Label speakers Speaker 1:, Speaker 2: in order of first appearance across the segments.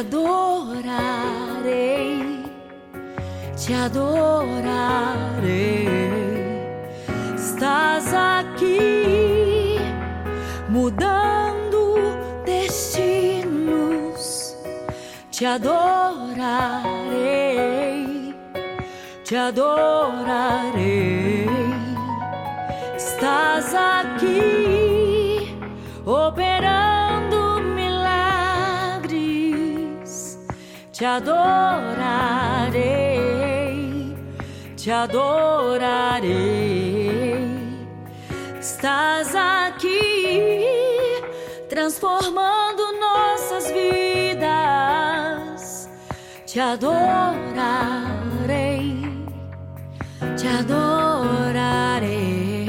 Speaker 1: adorarei, te adorarei. Estás aqui mudando destinos. Te adorarei, te adorarei. Estás aqui operando milagres. Te adorarei, te adorarei. Estás aqui transformando nossas vidas. Te adorarei, te adorarei.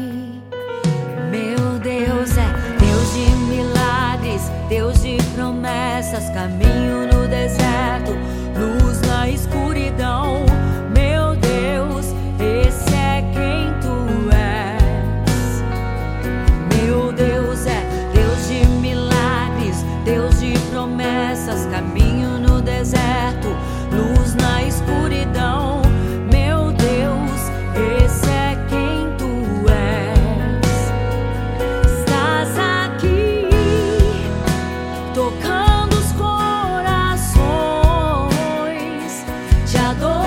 Speaker 1: Meu Deus é Deus de milagres, Deus de promessas, caminho no deserto, luz na escuridão. Meu Deus, esse é quem tu és. Meu Deus é Deus de milagres, Deus de promessas, caminho no deserto, luz na escuridão. Meu Deus, esse é quem tu és. Estás aqui tocando os corações. Te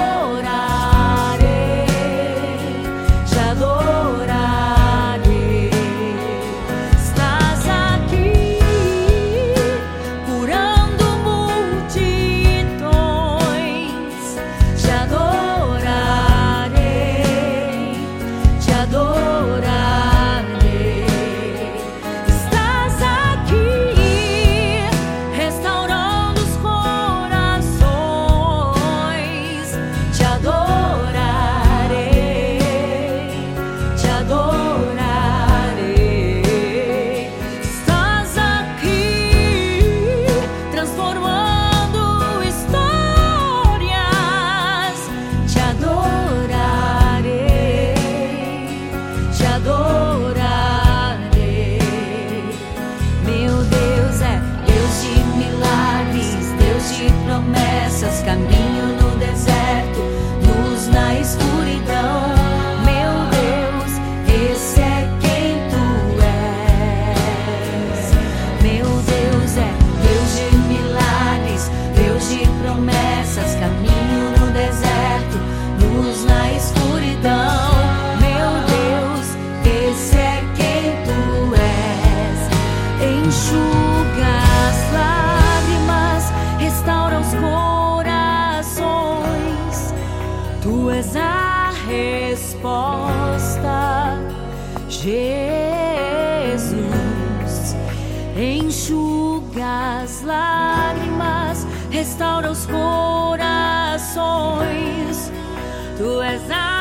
Speaker 1: adorarei, te adorarei. Estás aqui curando multidões. Te adorarei, te adorarei. Estás aqui restaurando os corações. Te adorarei, te adorarei. Estás aqui transformando histórias. Te adorarei, te adorarei. Meu Deus é Deus de milagres, Deus de promessas, caminho no deserto, luz na escuridão. Meu Deus, esse é quem tu és. Meu Deus é Deus de milagres, Deus de promessas, caminho no deserto, luz na escuridão. Meu Deus, esse é quem tu és. Enxuga as lágrimas, restaura os corações. Tu és a resposta, Jesus. Enxuga as lágrimas, restaura os corações. Tu és a